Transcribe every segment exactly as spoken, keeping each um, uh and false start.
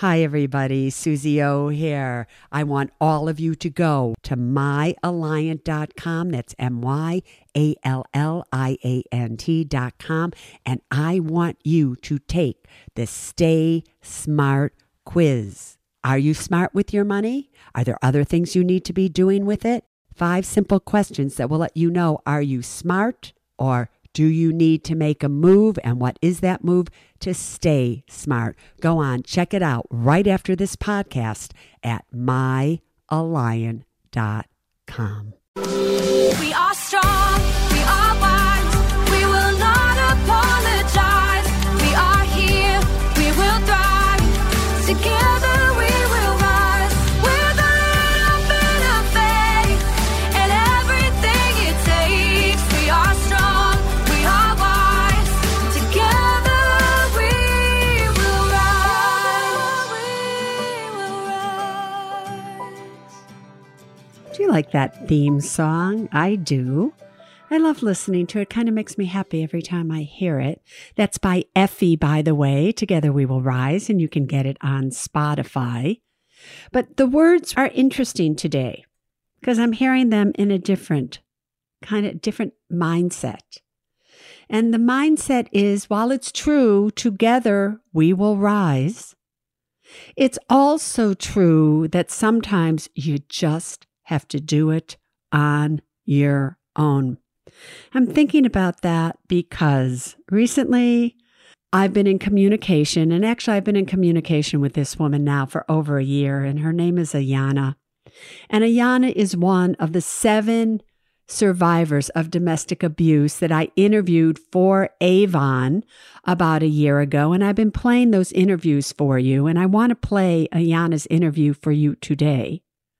Hi, everybody. Susie O here. I want all of you to go to my alliant dot com. That's M Y A L L I A N T dot com. And I want you to take the Stay Smart quiz. Are you smart with your money? Are there other things you need to be doing with it? Five simple questions that will let you know, are you smart or do you need to make a move? And what is that move to stay smart? Go on, check it out right after this podcast at my alliant dot com. We are strong, we are wise, we will not apologize. We are here, we will thrive, together we will rise. With a little bit of faith and everything it takes. We are strong, we are wise, together we will rise. We will rise. Do you like that theme song? I do. I love listening to it. It kind of makes me happy every time I hear it. That's by Effie, by the way. Together We Will Rise, and you can get it on Spotify. But the words are interesting today because I'm hearing them in a different, kind of different mindset. And the mindset is, while it's true, together we will rise, it's also true that sometimes you just have to do it on your own. I'm thinking about that because recently I've been in communication, and actually I've been in communication with this woman now for over a year, and her name is Ayana. And Ayana is one of the seven survivors of domestic abuse that I interviewed for Avon about a year ago, and I've been playing those interviews for you, and I want to play Ayana's interview for you today.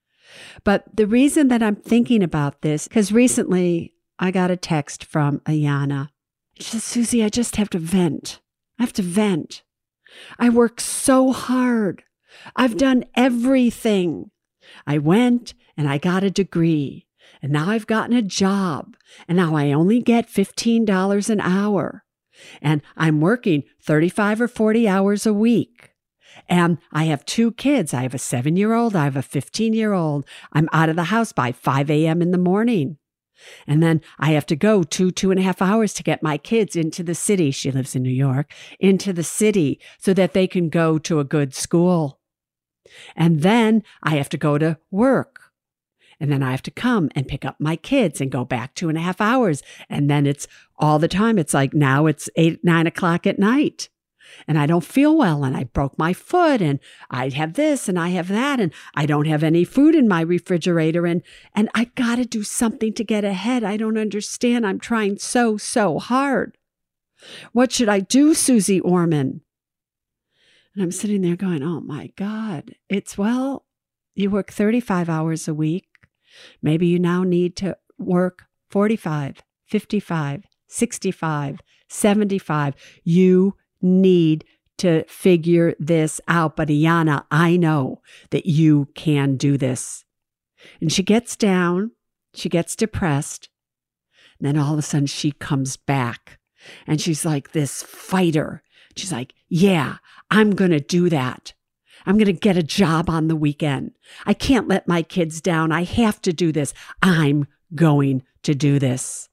But the reason that I'm thinking about this, because recently I got a text from Ayana. She said, Susie, I just have to vent. I have to vent. I work so hard. I've done everything. I went and I got a degree, and now I've gotten a job, and now I only get fifteen dollars an hour, and I'm working thirty-five or forty hours a week. And I have two kids. I have a seven-year-old. I have a fifteen-year-old. I'm out of the house by five a.m. in the morning. And then I have to go two, two and a half hours to get my kids into the city. She lives in New York, into the city so that they can go to a good school. And then I have to go to work. And then I have to come and pick up my kids and go back two and a half hours. And then it's all the time. It's like now it's eight, nine o'clock at night. And I don't feel well, and I broke my foot, and I have this, and I have that, and I don't have any food in my refrigerator, and, and I got to do something to get ahead. I don't understand. I'm trying so, so hard. What should I do, Susie Orman? And I'm sitting there going, oh, my God. It's, well, you work thirty-five hours a week. Maybe you now need to work forty-five, fifty-five, sixty-five, seventy-five. You need to figure this out. But Ayana, I know that you can do this. And she gets down, she gets depressed, and then all of a sudden she comes back and she's like this fighter. She's like, yeah, I'm going to do that. I'm going to get a job on the weekend. I can't let my kids down. I have to do this. I'm going to do this.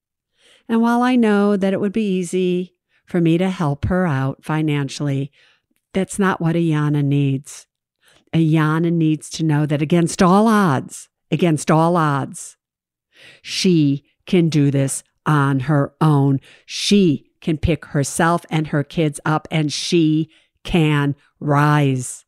And while I know that it would be easy for me to help her out financially, that's not what Ayana needs. Ayana needs to know that against all odds, against all odds, she can do this on her own. She can pick herself and her kids up, and she can rise.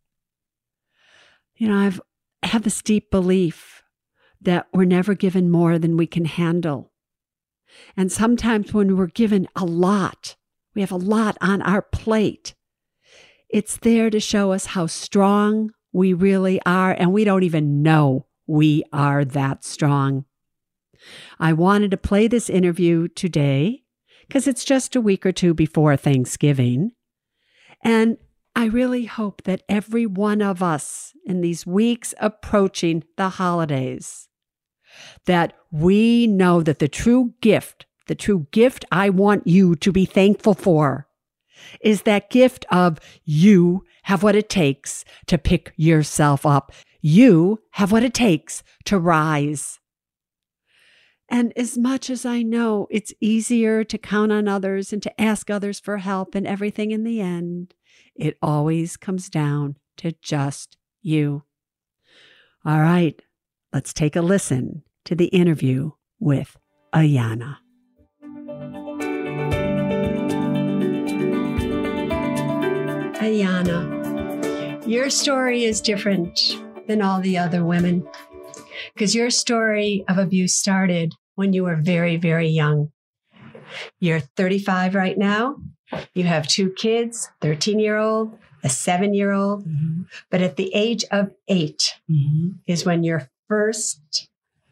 You know, I've have this deep belief that we're never given more than we can handle. And sometimes when we're given a lot, we have a lot on our plate, it's there to show us how strong we really are, and we don't even know we are that strong. I wanted to play this interview today because it's just a week or two before Thanksgiving. And I really hope that every one of us in these weeks approaching the holidays, that we know that the true gift, the true gift I want you to be thankful for, is that gift of you have what it takes to pick yourself up. You have what it takes to rise. And as much as I know it's easier to count on others and to ask others for help and everything, in the end, it always comes down to just you. All right, let's take a listen to the interview with Ayanna. Ayanna, your story is different than all the other women because your story of abuse started when you were very, very young. You're thirty-five right now. You have two kids, thirteen-year-old, a seven-year-old. Mm-hmm. But at the age of eight mm-hmm. is when your first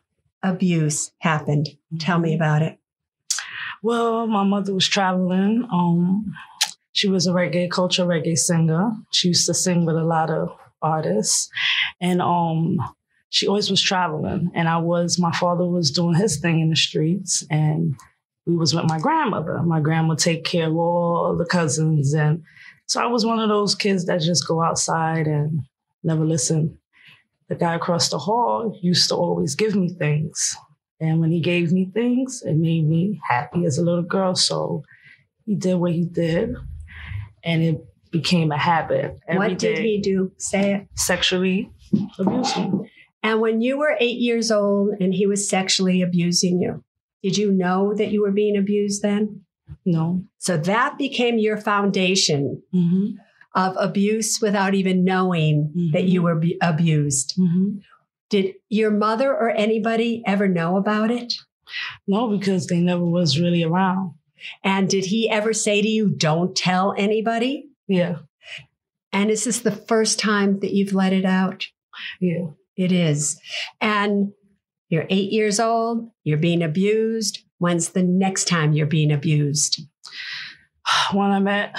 abuse happened. Mm-hmm. Tell me about it. Well, my mother was traveling. Um, she was a reggae culture, reggae singer. She used to sing with a lot of artists. And um, she always was traveling. And I was, my father was doing his thing in the streets. And we was with my grandmother. My grandma would take care of all the cousins. And so I was one of those kids that just go outside and never listen. The guy across the hall used to always give me things. And when he gave me things, it made me happy as a little girl. So he did what he did. And it became a habit. Every what did day, he do? Say it. Sexually abuse me. And when you were eight years old and he was sexually abusing you, did you know that you were being abused then? No. So that became your foundation mm-hmm. of abuse without even knowing mm-hmm. that you were be- abused. Mm-hmm. Did your mother or anybody ever know about it? No, because they never was really around. And did he ever say to you, don't tell anybody? Yeah. And is this the first time that you've let it out? Yeah. It is. And you're eight years old, you're being abused. When's the next time you're being abused? When I met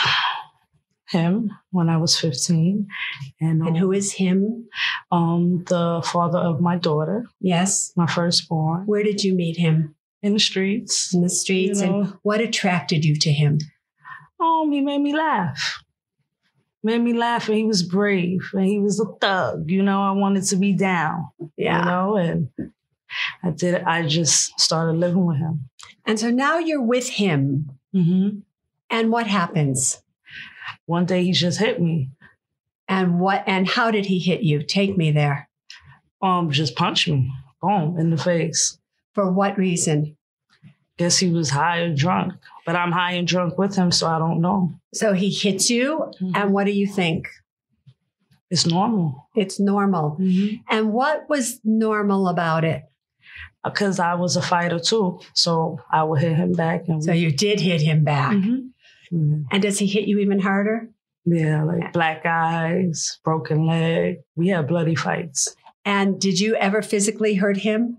him, when I was fifteen. And, um, and who is him? Um, the father of my daughter. Yes. My firstborn. Where did you meet him? In the streets. In the streets. You know. And what attracted you to him? Um, he made me laugh. Made me laugh, and he was brave, and he was a thug. You know, I wanted to be down. Yeah. You know, and I did. I just started living with him. And so now you're with him. Mm-hmm. And what happens? One day he just hit me. And what? And how did he hit you? Take me there. Um, just punched me, boom, in the face. For what reason? Guess he was high or drunk, but I'm high and drunk with him, so I don't know. So he hits you, mm-hmm. and what do you think? It's normal. It's normal. Mm-hmm. And what was normal about it? Because I was a fighter too, so I would hit him back. And so you did hit him back. Mm-hmm. Mm-hmm. And does he hit you even harder? Yeah, like black eyes, broken leg. We had bloody fights. And did you ever physically hurt him?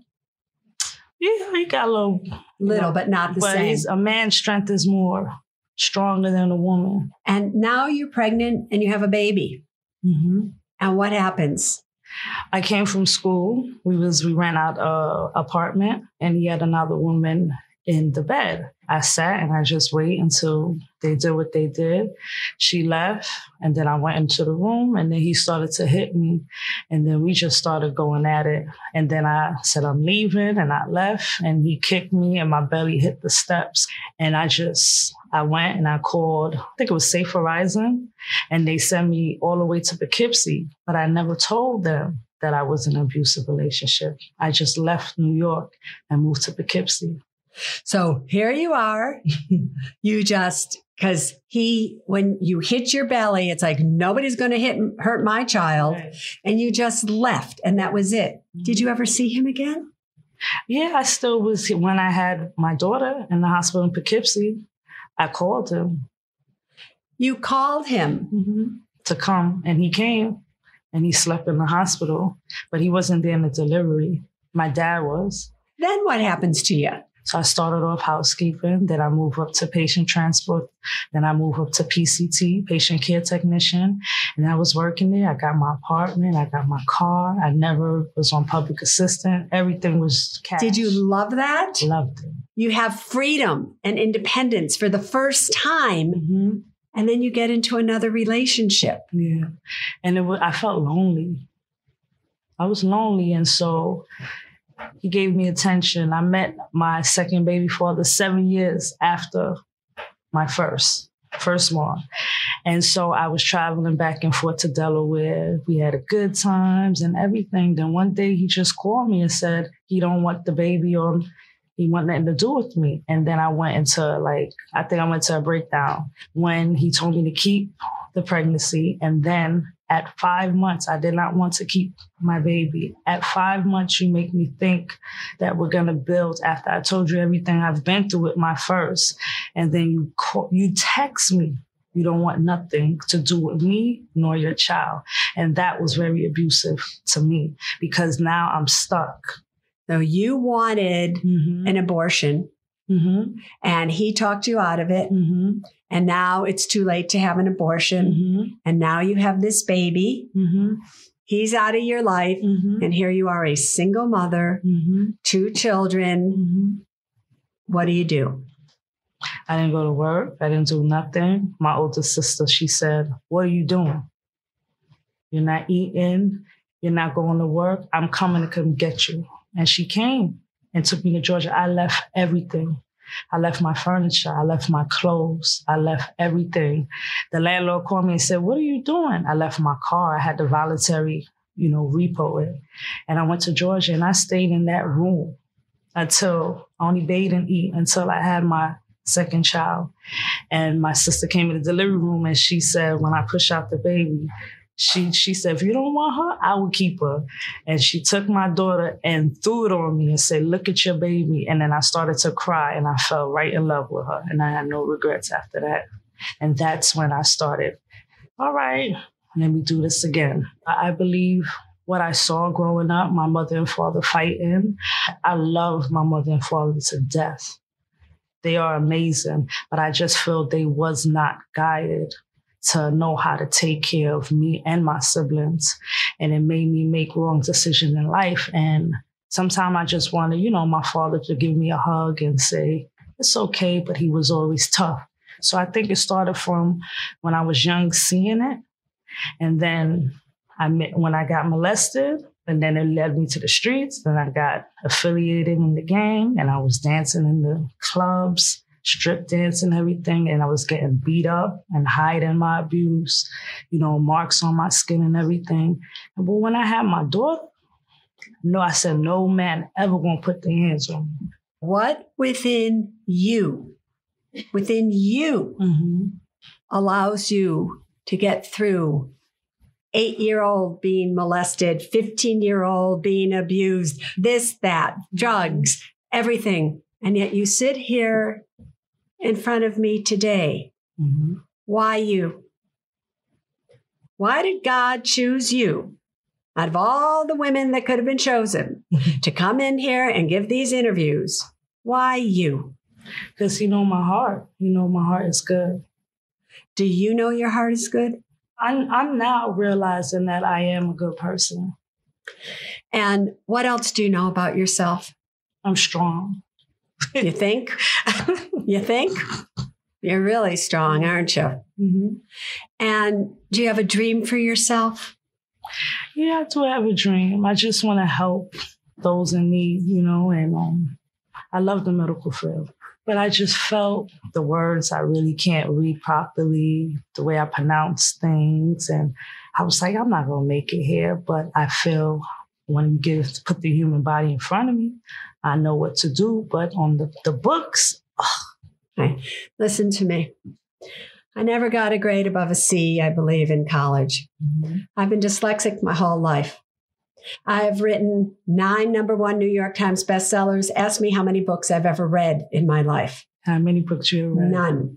Yeah, he got a little. Little, know, but not the but same. He's, a man's strength is more stronger than a woman. And now you're pregnant and you have a baby. Mm-hmm. And what happens? I came from school. We was we ran out a apartment, and he had another woman in the bed. I sat and I just wait until they did what they did. She left, and then I went into the room, and then he started to hit me, and then we just started going at it. And then I said, I'm leaving, and I left, and he kicked me, and my belly hit the steps. And I just, I went and I called, I think it was Safe Horizon, and they sent me all the way to Poughkeepsie, but I never told them that I was in an abusive relationship. I just left New York and moved to Poughkeepsie. So here you are. You just, because he, when you hit your belly, it's like, nobody's going to hit hurt my child. Right. And you just left, and that was it. Mm-hmm. Did you ever see him again? Yeah, I still was. When I had my daughter in the hospital in Poughkeepsie, I called him. You called him? Mm-hmm. To come, and he came, and he slept in the hospital, but he wasn't there in the delivery. My dad was. Then what happens to you? So I started off housekeeping, then I moved up to patient transport, then I moved up to P C T, patient care technician, and I was working there. I got my apartment, I got my car. I never was on public assistant. Everything was cash. Did you love that? Loved it. You have freedom and independence for the first time mm-hmm. And then you get into another relationship. Yeah. And it was, I felt lonely. I was lonely. And so he gave me attention. I met my second baby father seven years after my first, first one. And so I was traveling back and forth to Delaware. We had a good times and everything. Then one day he just called me and said he don't want the baby or he want nothing to do with me. And then I went into like, I think I went to a breakdown when he told me to keep the pregnancy. And then at five months, I did not want to keep my baby. At five months, you make me think that we're going to build after I told you everything I've been through with my first. And then you call, you text me. You don't want nothing to do with me nor your child. And that was very abusive to me because now I'm stuck. So you wanted Mm-hmm. an abortion Mm-hmm. and he talked you out of it. Mm-hmm. And now it's too late to have an abortion. Mm-hmm. And now you have this baby. Mm-hmm. He's out of your life. Mm-hmm. And here you are, a single mother, Mm-hmm. two children. Mm-hmm. What do you do? I didn't go to work. I didn't do nothing. My older sister, she said, what are you doing? You're not eating. You're not going to work. I'm coming to come get you. And she came and took me to Georgia. I left everything. I left my furniture. I left my clothes. I left everything. The landlord called me and said, what are you doing? I left my car. I had the voluntary, you know, repo it. And I went to Georgia and I stayed in that room until I only bathed and eat until I had my second child. And my sister came in the delivery room and she said, when I push out the baby, She she said, if you don't want her, I will keep her. And she took my daughter and threw it on me and said, look at your baby. And then I started to cry and I fell right in love with her. And I had no regrets after that. And that's when I started, all right, let me do this again. I, I believe what I saw growing up, my mother and father fighting, I love my mother and father to death. They are amazing, but I just feel they was not guided to know how to take care of me and my siblings. And it made me make wrong decisions in life. And sometimes I just wanted, you know, my father to give me a hug and say, it's okay, but he was always tough. So I think it started from when I was young, seeing it. And then I met, when I got molested, and then it led me to the streets. Then I got affiliated in the gang and I was dancing in the clubs, strip dance and everything, and I was getting beat up and hiding my abuse, you know, marks on my skin and everything. But when I had my daughter, no, I said, no man ever gonna put their hands on me. What within you, within you, Mm-hmm. allows you to get through eight-year-old being molested, fifteen-year-old being abused, this, that, drugs, everything, and yet you sit here in front of me today? Mm-hmm. Why you? Why did God choose you out of all the women that could have been chosen to come in here and give these interviews? Why you? Because you know my heart. You know my heart is good. Do you know your heart is good? I'm, I'm now realizing that I am a good person. And what else do you know about yourself? I'm strong. You think? You think? You're really strong, aren't you? Mm-hmm. And do you have a dream for yourself? Yeah, I do have a dream. I just want to help those in need, you know, and um, I love the medical field. But I just felt the words I really can't read properly, the way I pronounce things. And I was like, I'm not going to make it here. But I feel when you give, put the human body in front of me, I know what to do. But on the, the books, oh. Right. Listen to me. I never got a grade above a C, I believe, in college. Mm-hmm. I've been dyslexic my whole life. I have written nine number one New York Times bestsellers. Ask me how many books I've ever read in my life. How many books you read? None.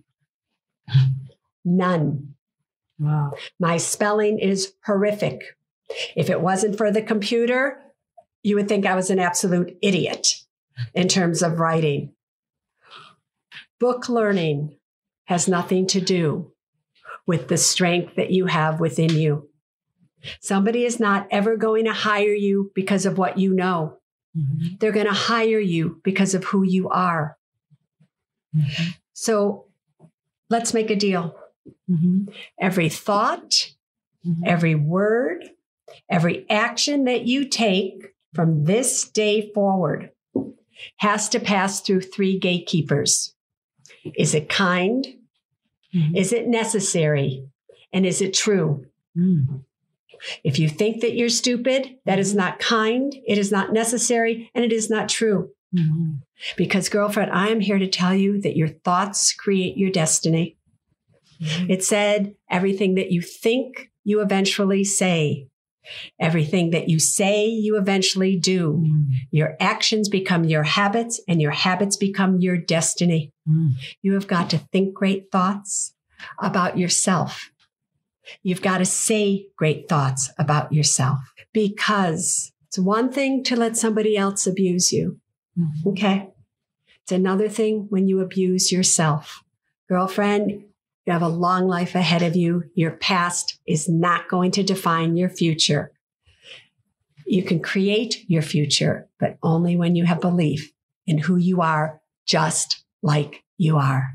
None. Wow. My spelling is horrific. If it wasn't for the computer, you would think I was an absolute idiot in terms of writing. Book learning has nothing to do with the strength that you have within you. Somebody is not ever going to hire you because of what you know. Mm-hmm. They're going to hire you because of who you are. Mm-hmm. So let's make a deal. Mhm. Every thought, Mhm. every word, every action that you take from this day forward has to pass through three gatekeepers. Is it kind? Mhm. Is it necessary? And is it true? Mm. If you think that you're stupid, that is not kind, it is not necessary, and it is not true. Mhm. Because, girlfriend, I am here to tell you that your thoughts create your destiny. Mhm. It said, everything that you think, you eventually say. Everything that you say, you eventually do. Mm. Your actions become your habits, and your habits become your destiny. Mm. You have got to think great thoughts about yourself. You've got to say great thoughts about yourself, because it's one thing to let somebody else abuse you. Mhm. Okay. It's another thing when you abuse yourself. Girlfriend, you have a long life ahead of you. Your past is not going to define your future. You can create your future, but only when you have belief in who you are, just like you are.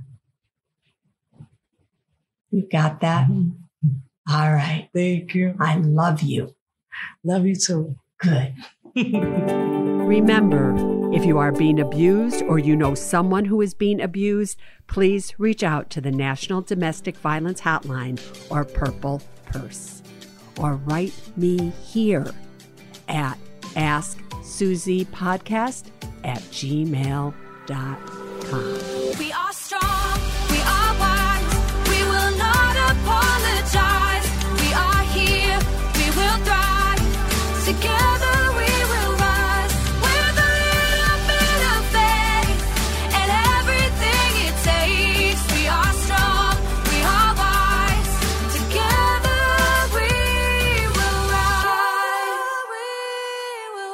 You got that? Mhm. All right. Thank you. I love you. Love you too. Good. Remember, if you are being abused or you know someone who is being abused, please reach out to the National Domestic Violence Hotline or Purple Purse. Or write me here at asksusiepodcast at gmail dot com. We are strong, we are wise, we will not apologize. We are here, we will thrive. Together we will rise with a little bit of faith and everything it takes. We are strong, we are wise. Together we will rise. We will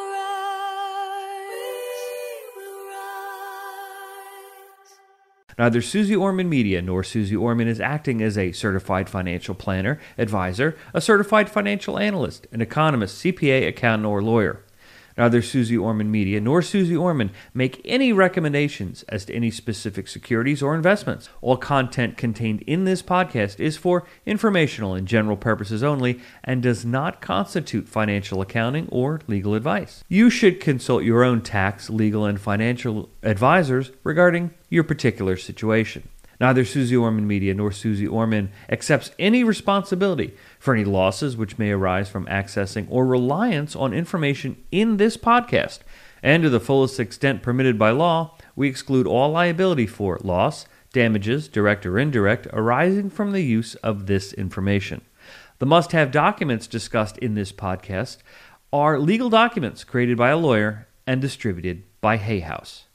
rise. We will rise. Neither Susie Orman Media nor Susie Orman is acting as a certified financial planner, advisor, a certified financial analyst, an economist, C P A, accountant, or lawyer. Neither Susie Orman Media nor Susie Orman make any recommendations as to any specific securities or investments. All content contained in this podcast is for informational and general purposes only and does not constitute financial accounting or legal advice. You should consult your own tax, legal, and financial advisors regarding your particular situation. Neither Susie Orman Media nor Susie Orman accepts any responsibility for any losses which may arise from accessing or reliance on information in this podcast. And to the fullest extent permitted by law, we exclude all liability for loss, damages, direct or indirect, arising from the use of this information. The must-have documents discussed in this podcast are legal documents created by a lawyer and distributed by Hay House.